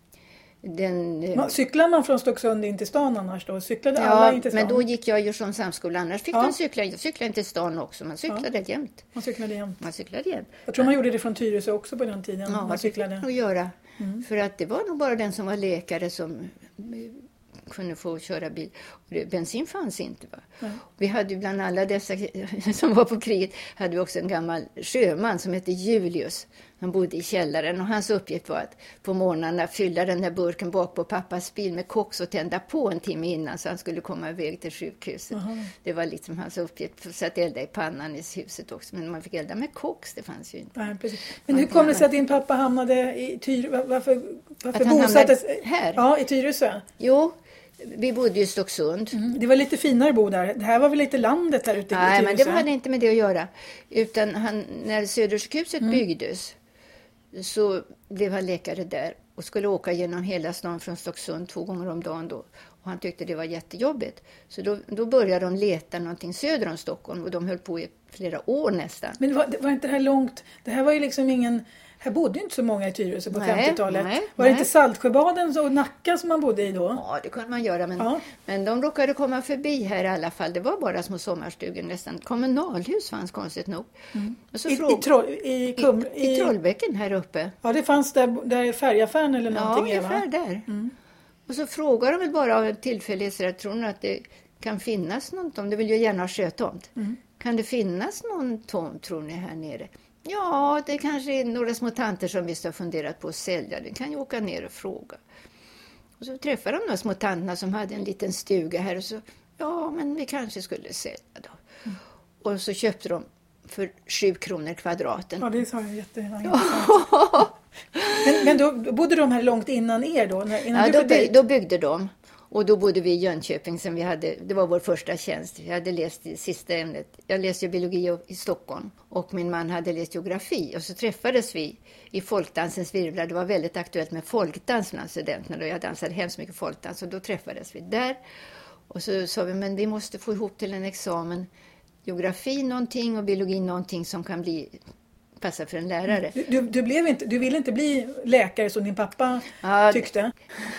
Den, man, cyklar man från Stocksund in till stan annars då? Cyklade ja, alla in till stan? Men då gick jag ju från samskolan. Annars fick ja. man cykla. Jag cyklade inte till stan också. Man cyklade ja. jämt. Man cyklade jämt. Man cyklade jämt. Jag tror man gjorde det från Tyresö också på den tiden. Ja, man cyklade. att göra. Mm. För att det var nog bara den som var läkare som kunde få köra bil. Och det, bensin fanns inte, va? Ja. Vi hade ju bland alla dessa som var på kriget hade vi också en gammal sjöman som hette Julius. Han bodde i källaren och hans uppgift var att på morgnarna fylla den där burken bak på pappas bil med koks och tända på en timme innan så han skulle komma iväg till sjukhuset. Aha. Det var liksom hans uppgift, så att elda i pannan i huset också. Men man fick elda med koks, det fanns ju inte. Nej, precis. Men hur kom det sig att din pappa hamnade i Tyresö? Varför, varför bosattes här? Ja, i Tyresö? Jo, vi bodde i Stocksund. Mm. Det var lite finare bo där. Det här var väl lite landet där ute i Nej, Tyresö? men det hade inte med det att göra. Utan han, när Södersjukhuset mm. byggdes så blev han läkare där och skulle åka genom hela stan från Stocksund två gånger om dagen då. Och han tyckte det var jättejobbigt. Så då, då började de leta någonting söder om Stockholm och de höll på i flera år nästan. Men var, var inte det här långt? Det här var ju liksom ingen... Här bodde inte så många i Tyresö på nej, femtiotalet. Nej, var det nej. inte Saltsjöbaden och Nacka som man bodde i då? Ja, det kunde man göra. Men, ja. men de råkade komma förbi här i alla fall. Det var bara små sommarstugor nästan. Kommunalhus fanns konstigt nog. Mm. Och så I, fråg... i, troll, i, kum... I, i Trollbäcken här uppe. Ja, det fanns där, där färgaffären eller någonting. Ja, ungefär där. Mm. Och så frågar de väl bara av tillfällighet. Tror ni att det kan finnas någon tomt? De vill ju gärna ha sjötomt. Mm. Kan det finnas någon tomt, tror ni, här nere? Ja, det kanske är några små tanter som visst har funderat på att sälja. Vi kan ju åka ner och fråga. Och så träffade de några små tanterna som hade en liten stuga här. Och så, ja, men vi kanske skulle sälja då. Mm. Och så köpte de för sju kronor kvadraten. Ja, det sa jag jätteintressant. Ja. men, men då bodde de här långt innan er då? Innan ja, då, by, då byggde de. Och då bodde vi i Jönköping som vi hade, det var vår första tjänst. Jag hade läst i sista ämnet. Jag läste biologi i Stockholm och min man hade läst geografi. Och så träffades vi i folkdansens virvlar. Det var väldigt aktuellt med folkdans bland studenterna. Jag dansade hemskt mycket folkdans och då träffades vi där. Och så sa vi, men vi måste få ihop till en examen. Geografi någonting och biologi någonting som kan bli... passa för en lärare. Du, du, du, blev inte, du ville inte bli läkare som din pappa ja, tyckte?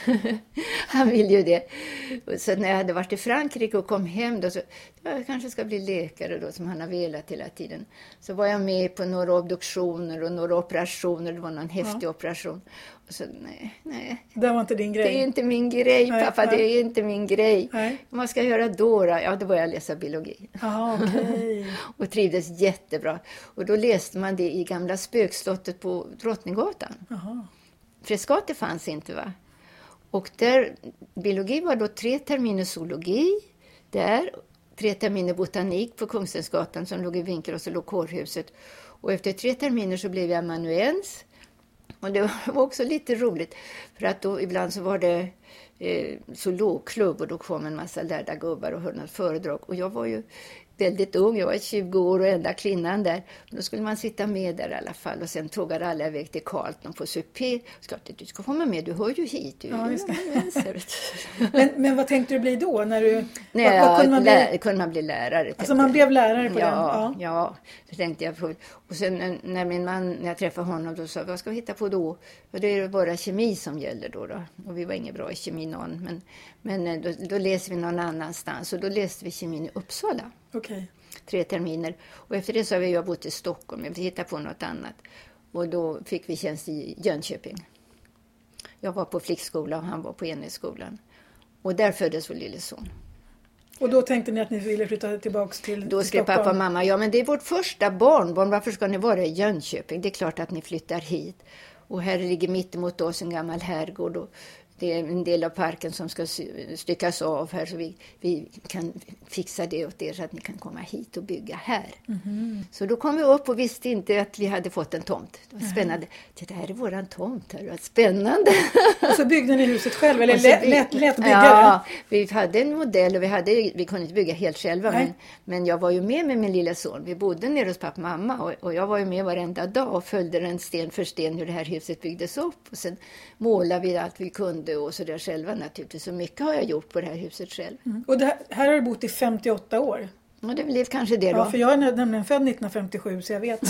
Han ville ju det. Så när jag hade varit i Frankrike och kom hem då så, ja, jag kanske ska bli läkare då som han har velat hela tiden. Så var jag med på några obduktioner och några operationer. Det var någon häftig ja. operation. Och så nej, nej. Det var inte din grej? Det är inte min grej, nej, pappa. Nej. Det är inte min grej. Nej. Vad ska jag göra då? då? Ja, då började jag läsa biologi. Aha, okay. Och trivdes jättebra. Och då läste man det i gamla spökslottet på Drottninggatan. Aha. Frescati fanns inte, va? Och där, biologi var då tre terminer zoologi. Där tre terminer botanik på Kungstensgatan som låg i vinkel och så låg kårhuset. Och efter tre terminer så blev jag amanuens. Och det var också lite roligt för att då ibland så var det eh, zoologklubb och då kom en massa lärda gubbar och höll något föredrag. Och jag var ju väldigt ung, jag var tjugo år och enda kvinnan där. Men då skulle man sitta med där i alla fall och sen tågade alla iväg till Carlton på supé. Sklart, du ska komma med, du hör ju hit. Du, ja, just det. men, men vad tänkte du bli då? När du, Nej, vad, vad kunde, man bli? Lä, kunde man bli lärare. Alltså man blev lärare på ja, den? Ja, ja, det tänkte jag på. Och sen när min man, när jag träffade honom, då sa vad ska vi hitta på då? Och det är bara kemi som gäller då. då. Och vi var inget bra i kemi någon. Men, men då, då läste vi någon annanstans och då läste vi kemin i Uppsala. Okej. Okay. Tre terminer. Och efter det så har jag bott i Stockholm. Jag fick hitta på något annat. Och då fick vi tjänst i Jönköping. Jag var på flickskola och han var på enhetsskolan. Och där föddes vår lille son. Och då tänkte ni att ni ville flytta tillbaka till Då skrev pappa och mamma, ja men det är vårt första barnbarn. Varför ska ni vara i Jönköping? Det är klart att ni flyttar hit. Och här ligger mitt emot oss en gammal herrgård och det är en del av parken som ska styckas av här så vi, vi kan fixa det åt er så att ni kan komma hit och bygga här. Mm-hmm. Så då kom vi upp och visste inte att vi hade fått en tomt. Det var spännande. Det här är våran tomt här. Det var spännande. Och så byggde ni huset själv eller lät, vi, lät, lät bygga ja, det? Vi hade en modell och vi, hade, vi kunde inte bygga helt själva. Men, men jag var ju med med min lilla son. Vi bodde nere hos pappa och mamma och, och jag var ju med varenda dag och följde den sten för sten hur det här huset byggdes upp. Och sen målade vi allt vi kunde och så där själva naturligtvis. Så mycket har jag gjort på det här huset själv. Mm. Och det här, här har du bott i femtioåtta år? Ja, det blev kanske det då. Ja, för jag är nämligen född nittonhundrafemtiosju så jag vet.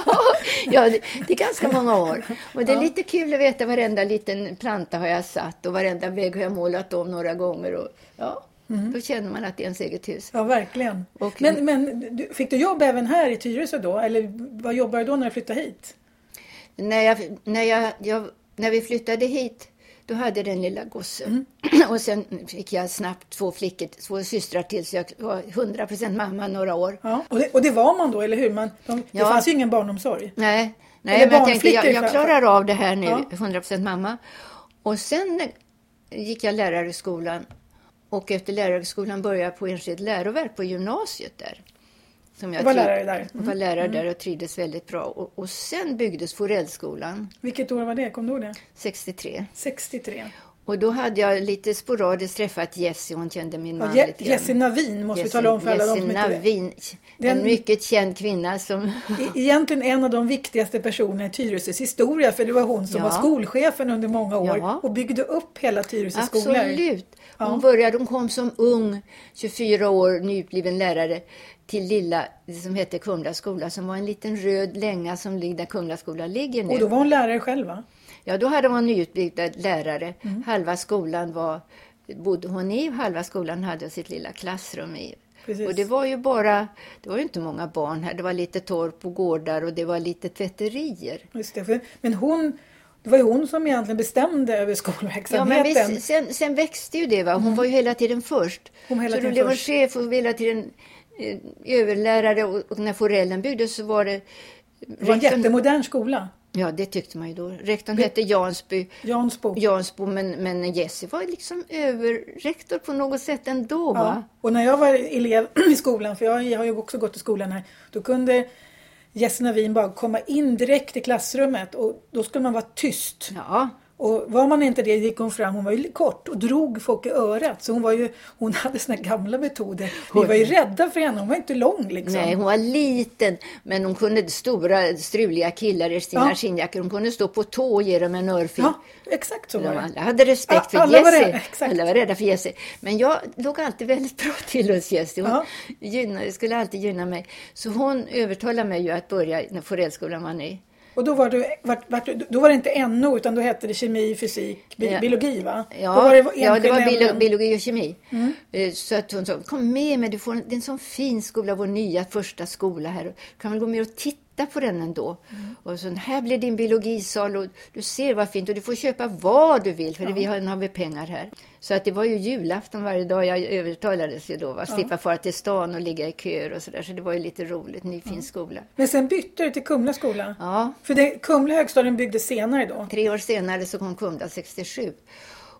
Ja, det, det är ganska många år. Och det är ja. lite kul att veta varenda liten planta har jag satt och varenda vägg har jag målat om några gånger. Och, ja, mm. Då känner man att det är ens eget hus. Ja, verkligen. Och, men men du, fick du jobb även här i Tyresö då? Eller vad jobbar du då när du flyttade hit? När, jag, när, jag, jag, när vi flyttade hit... Då hade den lilla gossen. Mm. Och sen fick jag snabbt två flickor, två systrar till. Så jag var hundra procent mamma några år. Ja. Och, det, och det var man då, eller hur? Man, de, det ja. fanns ju ingen barnomsorg. Nej, Nej men jag tänkte jag, jag klarar av det här nu. Ja. hundra procent mamma. Och sen gick jag lärarhögskolan. Och efter lärarhögskolan började jag på enskilt läroverk på gymnasiet där. Som jag var lärare där. Mm. Jag var lärare mm. där och trivdes väldigt bra. Och, och sen byggdes Forellskolan. Vilket år var det? Kom du ihåg det? sextiotre. sextiotre. Och då hade jag lite sporadiskt träffat Jessie. Hon kände min man ja, lite grann. Jessie Navin måste Jessie, vi tala om för alla Jessie de som Navin, inte en mycket känd kvinna som... Egentligen en av de viktigaste personerna i Tyresös historia. För det var hon som ja. var skolchefen under många år. Ja. Och byggde upp hela Tyresös skolor. Absolut. Hon ja. började, hon kom som ung, tjugofyra år, nyutbliven lärare till lilla, som heter Kumla skola, som var en liten röd länga som ligger där Kumla skola ligger nu. Och då var hon lärare själv, va? Ja, då hade hon nyutbildad lärare. Mm. Halva skolan var, bodde hon i och halva skolan hade sitt lilla klassrum i. Precis. Och det var ju bara, det var ju inte många barn här. Det var lite torp och gårdar och det var lite tvätterier. Just det, men hon... Det var ju hon som egentligen bestämde över skolverksamheten. Ja, men vi, sen, sen växte ju det, va? Hon mm. var ju hela tiden först. Hon hela så tiden då blev hon först. chef och hela tiden eh, överlärare. Och, och när Forellen byggdes så var det... Det var en jättemodern skola. Ja, det tyckte man ju då. Rektorn hette Jansby. Jansbo. Jansbo, men, men Jessie var liksom överrektor på något sätt ändå, va? Ja, och när jag var elev i skolan, för jag har ju också gått i skolan här, då kunde Jessie Navin bara komma in direkt i klassrummet och då skulle man vara tyst. Ja. Och var man inte det gick hon fram, hon var ju kort och drog folk i örat. Så hon var ju, hon hade såna gamla metoder. Vi var ju rädda för henne, hon var inte lång liksom. Nej, hon var liten, men hon kunde stora struliga killar i sina ja. skinnjackor. Hon kunde stå på tå och ge dem en örfil. Ja, exakt så var det. Alla hade respekt för alla Jessie. Var rädda, exakt. Alla var rädda för Jessie. Men jag låg alltid väldigt bra till hos Jessie. Hon ja. gynna, skulle alltid gynna mig. Så hon övertalade mig ju att börja när Forellskolan var ny. Och då var, du, var, var, då var det inte N O utan då hette det kemi, fysik, bi, ja. biologi, va? Ja, då var det, ja, det var bio, biologi och kemi. Mm. Så att hon sa, kom med mig, du får en, det är en sån fin skola, vår nya första skola här. Du kan väl gå med och titta på den ändå. Mm. Och så här blir din biologisal och du ser vad fint och du får köpa vad du vill för ja. vi har, har vi pengar här. Så att det var ju julafton varje dag jag övertalades ju då. Va? Slippa ja. fara till stan och ligga i köer och sådär. Så det var ju lite roligt, ny fin ja. skola. Men sen bytte du till Kumla skola? Ja. För det, Kumla högstadien byggdes senare då? Tre år senare så kom Kumla sextiosju.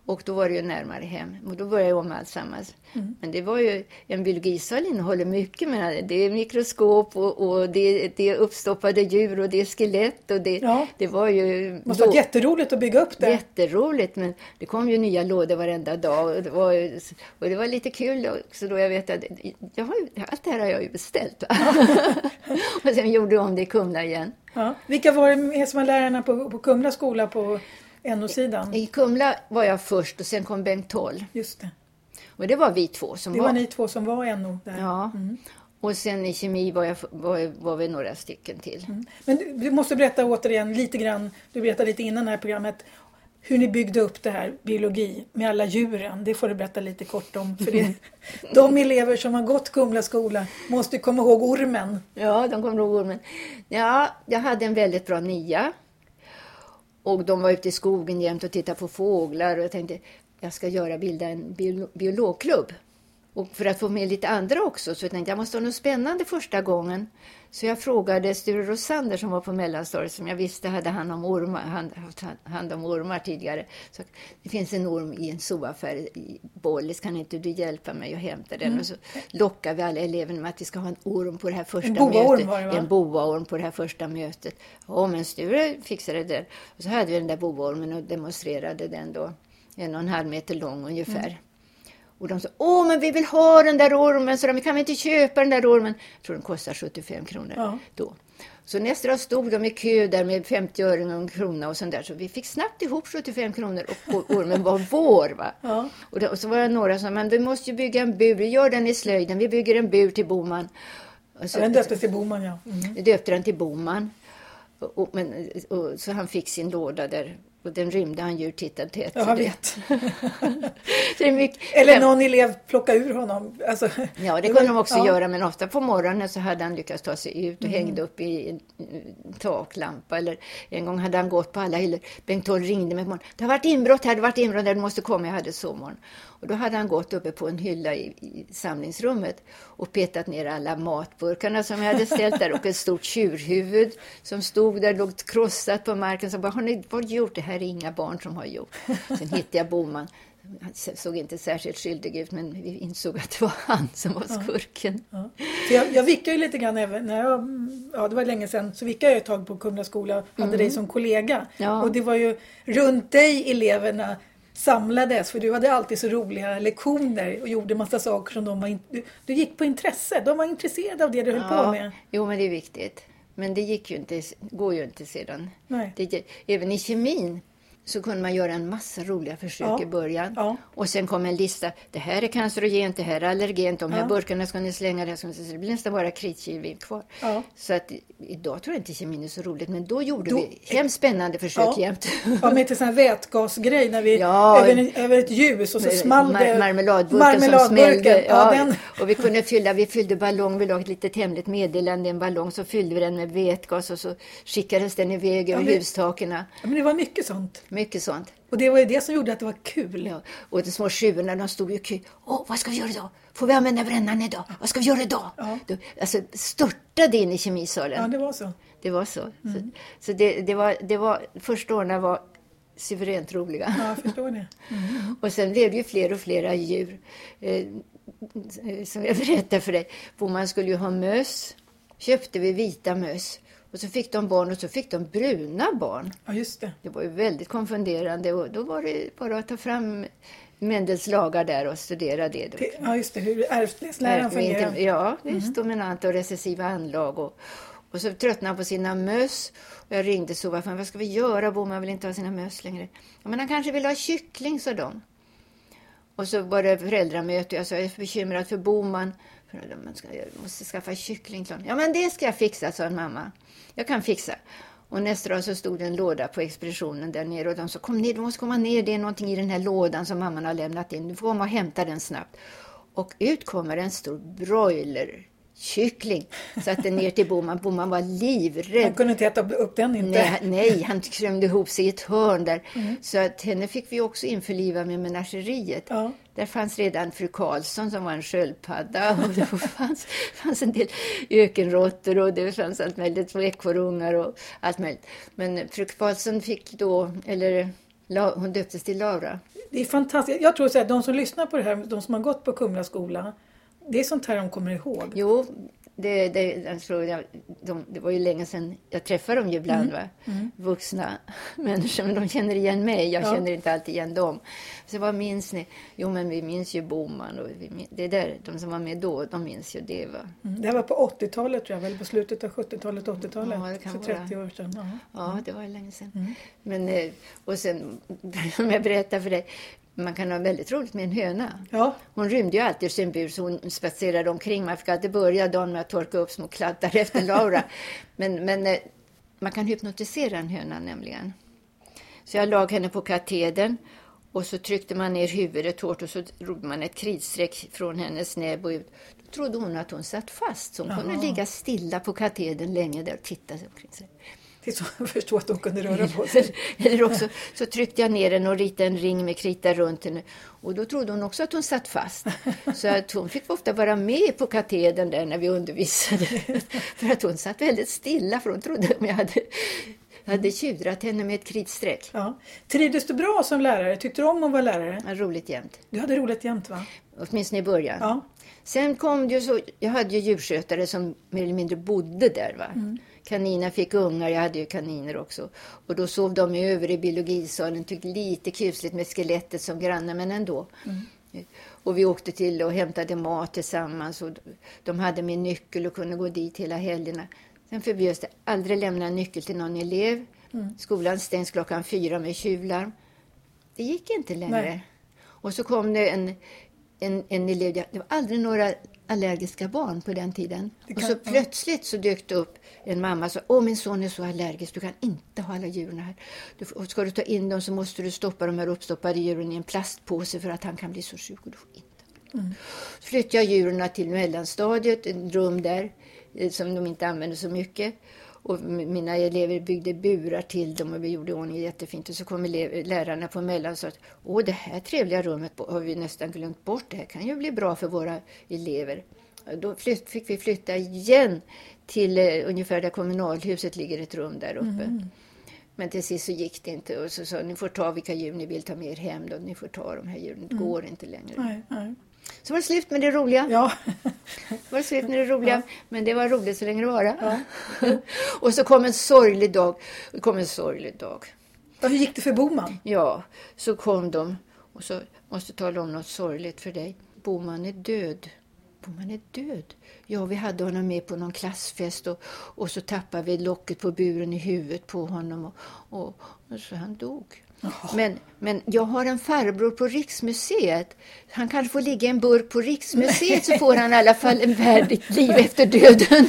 Och då var det ju närmare hem. Och då började jag om alltsammans. Mm. Men det var ju, en biologisal innehåller mycket. Men det är mikroskop och, och det, det är uppstoppade djur och det är skelett. Och det, ja. det var ju... Det måste vara jätteroligt att bygga upp det. Jätteroligt, men det kom ju nya lådor varenda dag. Och det var, och det var lite kul också då. Jag vet att jag har, allt det här har jag ju beställt. Och sen gjorde jag om det i Kumla igen. Ja. Vilka var det som var lärarna på, på Kumla skola på N O-sidan? I Kumla var jag först och sen kom Bengt Toll. Just det. Och det var vi två som det var. var ni två som var N O där. Ja. Mm. Och sen i kemi var, jag, var, var vi några stycken till. Mm. Men du, du måste berätta återigen lite grann, du berättade lite innan det här programmet, hur ni byggde upp det här biologi med alla djuren. Det får du berätta lite kort om. För det, de elever som har gått Kumla skola måste komma ihåg ormen. Ja, de kommer ihåg ormen. Ja, jag hade en väldigt bra nia. Och de var ute i skogen jämt och tittade på fåglar. Och jag tänkte, jag ska göra bilda en bio, biologklubb. Och för att få med lite andra också så jag tänkte jag måste ha något spännande första gången. Så jag frågade Sture Rosander som var på mellanstadiet som jag visste hade hand om ormar, hand, hand om ormar tidigare. Så det finns en orm i en zooaffär i Bollis, kan inte du hjälpa mig och hämta den? Mm. Och så lockar vi alla eleverna med att vi ska ha en orm på det här första en mötet. Var det, va? En boaorm på det här första mötet. Ja, men Sture fixade det. Och så hade vi den där boaormen och demonstrerade den då. En och en halv meter lång ungefär. Mm. Och de sa, åh men vi vill ha den där ormen, så de kan vi inte köpa den där ormen. Jag tror den kostar sjuttiofem kronor ja. Då. Så nästa dag stod de i kö där med femtio öre och en krona och sånt där. Så vi fick snabbt ihop sjuttiofem kronor och ormen var vår va. Ja. Och, då, och så var det några som, men vi måste ju bygga en bur, vi gör den i slöjden, vi bygger en bur till Boman. Och så, ja, den döptes till Boman ja. Mm. Döpte den till Boman. Och, och, men, och, så han fick sin låda där. Och den rymde han djur tittade tätt. Ja, jag vet. Så det är mycket... Eller någon elev plocka ur honom. Alltså, ja, det, det kunde de också ja. göra. Men ofta på morgonen så hade han lyckats ta sig ut och mm. hängde upp i en taklampa. Eller en gång hade han gått på alla hyllor. Bengt Toll ringde mig på morgonen. Det har varit inbrott här, det har varit inbrott där, du måste komma. Jag hade sovmorgon. Och då hade han gått uppe på en hylla i, i samlingsrummet och petat ner alla matburkarna som jag hade ställt där. Och ett stort tjurhuvud som stod där, låg krossat på marken. Så bara, har ni vad gjort? Det här är inga barn som har gjort. Sen hittade jag Boman. Han såg inte särskilt skyldig ut, men vi insåg att det var han som var skurken. Ja. Ja. Så jag, jag vickade ju lite grann även, när jag, ja det var länge sedan, så vickade jag ett tag på Kumla skola och hade mm. dig som kollega. Ja. Och det var ju runt dig eleverna samlades, för du hade alltid så roliga lektioner och gjorde massa saker som de var in, du, du gick på intresse, de var intresserade av det du höll ja. på med. Jo, men det är viktigt. Men det gick ju inte, går ju inte sedan. Nej. Det, även i kemin så kunde man göra en massa roliga försök ja. i början. Ja. Och sen kom en lista. Det här är cancerogent, det här är allergent. De här ja. burkarna ska ni slänga. Det, ska ni, det blir nästan bara kritkivin kvar. Ja. Så att idag tror jag inte kemin är så roligt. Men då gjorde då, vi hemskt spännande försök ja. jämt. Ja, med till sån här vätgasgrej. När vi ja. över, över ett ljus och så small det. Mar- marmeladburken som smällde. Ja, ja, och vi kunde fylla, vi fyllde ballong. Vi lade ett litet hemligt meddelande i en ballong. Så fyllde vi den med vätgas och så skickades den iväg över ja, hustakerna. Ja, men det var mycket sånt. Mycket sånt. Och det var ju det som gjorde att det var kul. Ja. Och de små tjuvarna, de stod ju i kö. Åh, vad ska vi göra idag? Får vi använda brännaren idag? Vad ska vi göra idag? Ja. Då, alltså störtade in i kemisalen. Ja, det var så. Det var så. Mm. Så, så det, det, var, det var, första åren var suveränt roliga. Ja, jag förstår det. Mm. Och sen blev det ju fler och flera djur. Eh, som jag berättade för dig. Boman skulle ju ha möss. Köpte vi vita möss. Och så fick de barn och så fick de bruna barn. Ja, just det. Det var ju väldigt konfunderande och då var det bara att ta fram Mendels lagar där och studera det. det ja, just det. Hur ärftlighetsläran fungerar. Ja, visst. Mm. Dominanta och recessiva anlag. Och, och så tröttnade han på sina möss. Och jag ringde så, varför, vad ska vi göra? Boman vill inte ha sina möss längre. Ja, men han kanske vill ha kyckling, sa de. Och så var det föräldramöte. Jag sa, jag är bekymrad för Boman. Jag måste skaffa kyckling. Ja, men det ska jag fixa, sa en mamma. Jag kan fixa. Och nästa dag så stod det en låda på expeditionen där nere. Och de sa, kom ner, du måste komma ner. Det är någonting i den här lådan som mamman har lämnat in. Du får komma och hämta den snabbt. Och ut kommer en stor broiler kyckling. Satte ner till Boman. Boman var livrädd. Han kunde inte äta upp den inte. Nej, nej, han krömde ihop sig i ett hörn där. Mm. Så att henne fick vi också införliva med menageriet. Ja. Där fanns redan fru Karlsson som var en sköldpadda. Och det fanns, fanns en del ökenråttor och det fanns allt möjligt. Och ekorrungar och allt möjligt. Men fru Karlsson fick då, eller hon döptes till Laura. Det är fantastiskt. Jag tror så här, de som lyssnar på det här, de som har gått på Kumla skola, det är sånt här de kommer ihåg. Jo, det, det, jag tror jag, de, det var ju länge sedan jag träffade dem ju ibland, mm. va? Mm. Vuxna människor, men de känner igen mig. Jag ja. känner inte alltid igen dem. Så vad minns ni? Jo, men vi minns ju Boman. Och vi minns, det är där, de som var med då, de minns ju det. Va? Mm. Det här var på åttiotalet tror jag, väl på slutet av sjuttiotalet, åttiotalet. Ja, det kan för trettio år sedan. Ja, ja det var länge sedan. Mm. Men, och sen, om jag berättar för dig, man kan ha väldigt roligt med en höna. Ja. Hon rymde ju alltid sin bur så hon spatserade omkring. Man fick alltid börja dagen med att torka upp små kladdar efter Laura. men, men man kan hypnotisera en höna nämligen. Så jag lag henne på katedern och så tryckte man ner huvudet hårt och så drog man ett kritstreck från hennes näbb och ut. Då trodde hon att hon satt fast så hon Aha. kunde ligga stilla på katedern länge där och titta omkring sig. Det är så jag förstår att de kunde röra på sig. Eller också så tryckte jag ner den och ritade en ring med krita runt henne. Och då trodde hon också att hon satt fast. Så att hon fick ofta vara med på katedern där när vi undervisade. För att hon satt väldigt stilla för hon trodde att jag hade, hade tjudrat henne med ett kritstreck. Ja. Trivdes du bra som lärare? Tyckte du om att vara lärare? Ja, roligt jämt. Du hade roligt jämt, va? Åtminstone i början. Ja. Sen kom det ju så, jag hade ju djurskötare som mer eller mindre bodde där, va? Mm. Kaniner fick ungar, jag hade ju kaniner också. Och då sov de över i biologisalen, tyckte lite kusligt med skelettet som grannar, men ändå. Mm. Och vi åkte till och hämtade mat tillsammans och de hade min nyckel och kunde gå dit hela helgerna. Sen förbjöds det aldrig lämna en nyckel till någon elev. Mm. Skolan stängs klockan fyra med tjuvlarm. Det gick inte längre. Nej. Och så kom det en, en, en elev, det var aldrig några allergiska barn på den tiden. Kan, och så ja. plötsligt så dök det upp en mamma och sa, åh min son är så allergisk, du kan inte ha alla djuren här. Du, och ska du ta in dem så måste du stoppa de här uppstoppade djuren i en plastpåse för att han kan bli så sjuk och du får inte. Mm. Så flyttade jag djuren till mellanstadiet, ett rum där som de inte använde så mycket. Och mina elever byggde burar till dem och vi gjorde ordning jättefint. Och så kom elever, lärarna på mellanstadiet. Åh, det här trevliga rummet har vi nästan glömt bort. Det här kan ju bli bra för våra elever. Då flytt, fick vi flytta igen till uh, ungefär där kommunalhuset ligger, ett rum där uppe. Mm. Men till sist så gick det inte. Och så sa ni får ta vilka djur ni vill ta med er hem. Då. Ni får ta de här djuren. Det mm. går inte längre. Nej, nej. Så var det slut med det roliga. Ja. var det slut med det roliga. Ja. Men det var roligt så länge det var. Ja. Och så kom en sorglig dag. Det kom en sorglig dag. Ja, hur gick det för Boman? Ja, så kom de. Och så måste jag tala om något sorgligt för dig. Boman är död. Boman är död. Ja, vi hade honom med på någon klassfest. Och, och så tappade vi locket på buren i huvudet på honom. Och, och, och så han dog. Men, men jag har en farbror på Riksmuseet. Han kanske får ligga i en burk på Riksmuseet så får han i alla fall en värdigt liv efter döden.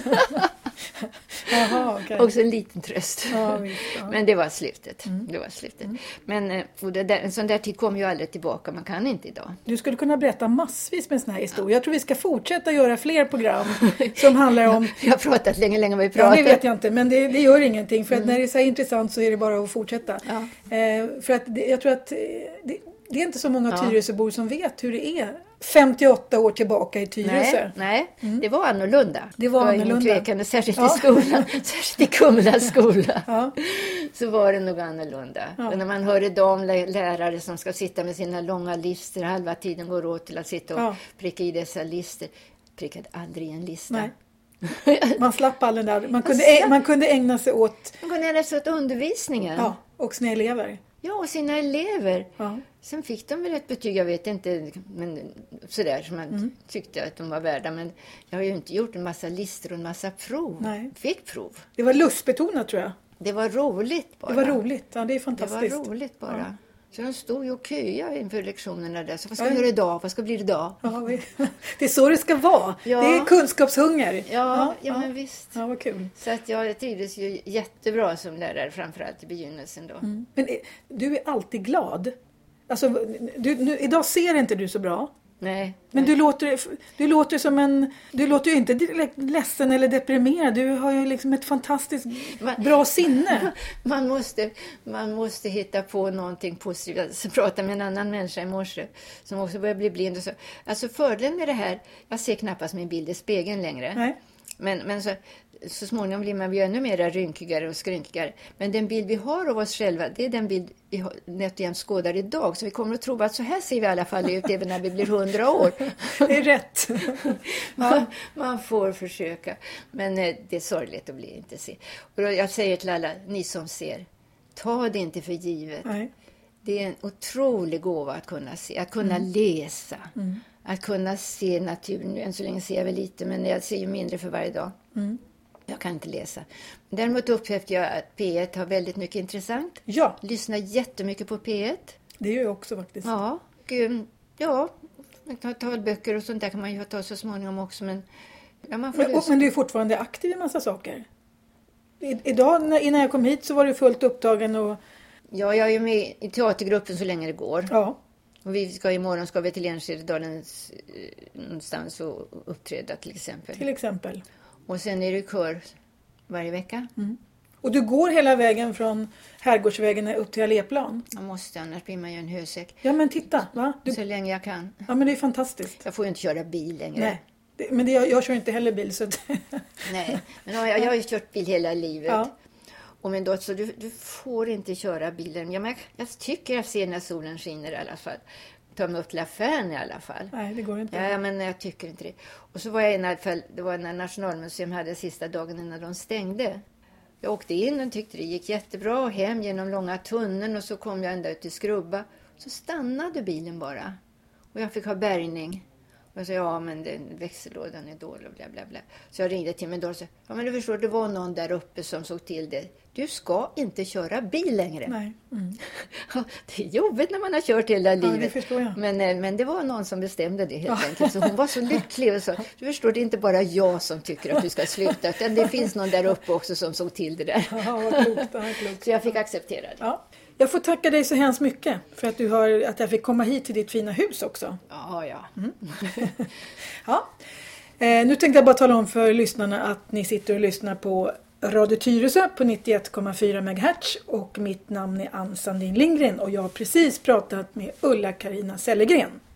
Jaha, okay. Också en liten tröst. Ja, visst, ja. Men det var slutet. Mm. Det var slutet. Mm. Men och det där, en sån där tid kommer ju aldrig tillbaka. Man kan inte idag. Du skulle kunna berätta massvis med såna här historier. Jag tror vi ska fortsätta göra fler program som handlar om... Jag har pratat länge, länge vad vi pratar. Ja, det vet jag inte. Men det, det gör ingenting. För att mm. när det är så intressant så är det bara att fortsätta. Ja. Eh, för att det, jag tror att det, det är inte så många ja. Tyresöbor som vet hur det är femtioåtta år tillbaka i Tyresö. Nej, nej. Mm. det var annorlunda. Det var, det var annorlunda. Ingen tvekan, särskilt ja. i skolan. Särskilt i Kumla skola. Ja. Så var det nog annorlunda. Ja. Och när man hör idag om lärare som ska sitta med sina långa lister, halva tiden går åt till att sitta och ja. pricka i dessa lister. Prickade aldrig en lista. Nej. Man slapp all den där. Man kunde, ä- man kunde ägna sig åt... Man kunde ägna sig åt undervisningen. Ja, och sina elever. Ja, och sina elever. Ja. Sen fick de väl ett betyg, jag vet inte, men sådär som man mm. tyckte att de var värda. Men jag har ju inte gjort en massa listor och en massa prov. Nej. Fick prov. Det var lustbetonat tror jag. Det var roligt bara. Det var roligt, ja det är fantastiskt. Det var roligt bara. Ja. Så de stod ju och köade inför lektionerna där. Så vad ska vi göra idag? Vad ska bli det idag? Ja, vi... Det är så det ska vara. Ja. Det är kunskapshunger. Ja, ja, ja, men visst. Ja, vad kul. Så att jag trivdes ju jättebra som lärare, framförallt i begynnelsen då. Mm. Men du är alltid glad. Alltså, du, nu, idag ser inte du så bra. Nej. Men nej. Du, låter, du låter som en... Du låter ju inte direkt ledsen eller deprimerad. Du har ju liksom ett fantastiskt man, bra sinne. Man måste, man måste hitta på någonting positivt. Jag pratade med en annan människa i morse som också börjar bli blind. Och så. Alltså fördelen med det här... Jag ser knappast min bild i spegeln längre. Nej. Men, men så, så småningom blir man ju ännu mer rynkigare och skrynkigare. Men den bild vi har av oss själva, det är den bild vi har, nätt igen skådar idag. Så vi kommer att tro att så här ser vi i alla fall ut även när vi blir hundra år. Det är rätt. man, man får försöka. Men eh, det är sorgligt att bli inte se. Och då, jag säger till alla, ni som ser, ta det inte för givet. Nej. Det är en otrolig gåva att kunna se, att kunna mm. läsa. Mm. Att kunna se naturen. Än så länge ser jag väl lite, men jag ser ju mindre för varje dag. Mm. Jag kan inte läsa. Däremot upptäckte jag att P ett har väldigt mycket intressant. Ja. Lyssnar jättemycket på P ett. Det gör jag också faktiskt. Ja, och, ja talböcker och sånt där kan man ju ta så småningom också. Men, ja, man får men, och, men du är fortfarande aktiv i en massa saker. I, idag när, innan jag kom hit så var du fullt upptagen. Och... Ja, jag är ju med i teatergruppen så länge det går. Ja. Och vi ska imorgon ska vi till Enskede någonstans och uppträda till exempel. Till exempel. Och sen är det kör varje vecka. Mm. Och du går hela vägen från Herrgårdsvägen upp till Alléplan? Jag måste, annars blir man ju en hösäck. Ja, men titta. Va? Du... Så länge jag kan. Ja, men det är fantastiskt. Jag får ju inte köra bil längre. Nej, det, men det, jag, jag kör inte heller bil. Så att... Nej, men jag, jag har ju kört bil hela livet. Ja. Och min dotter, så du, du får inte köra bilen. Ja, men jag, jag tycker jag ser när solen skiner i alla fall. Ta mig upp till affären i alla fall. Nej, det går inte. Ja, men jag tycker inte det. Och så var jag i alla fall, det var när Nationalmuseum hade sista dagen när de stängde. Jag åkte in och tyckte det gick jättebra hem genom långa tunneln och så kom jag ända ut till Skrubba. Så stannade bilen bara. Och jag fick ha bärgning. Och jag sa, ja men den, växellådan är dålig och bla bla bla. Så jag ringde till min dotter och sa, ja men du förstår, det var någon där uppe som såg till det. Du ska inte köra bil längre. Nej. Mm. Det är jobbigt när man har kört hela livet. Ja, det förstår jag. Men, men det var någon som bestämde det helt ja. enkelt. Så hon var så lycklig och sa, du förstår, det är inte bara jag som tycker att du ska sluta. Utan det finns någon där uppe också som såg till det där. Ja, vad klokt, vad klokt. Så jag fick acceptera det. Ja. Jag får tacka dig så hemskt mycket för att, du har, att jag fick komma hit till ditt fina hus också. Ja, ja. Mm. ja. Eh, nu tänkte jag bara tala om för lyssnarna att ni sitter och lyssnar på Radio Tyresö på nittioett komma fyra megahertz och mitt namn är Ann Sandin Lindgren och jag har precis pratat med Ulla Carina Sellegren.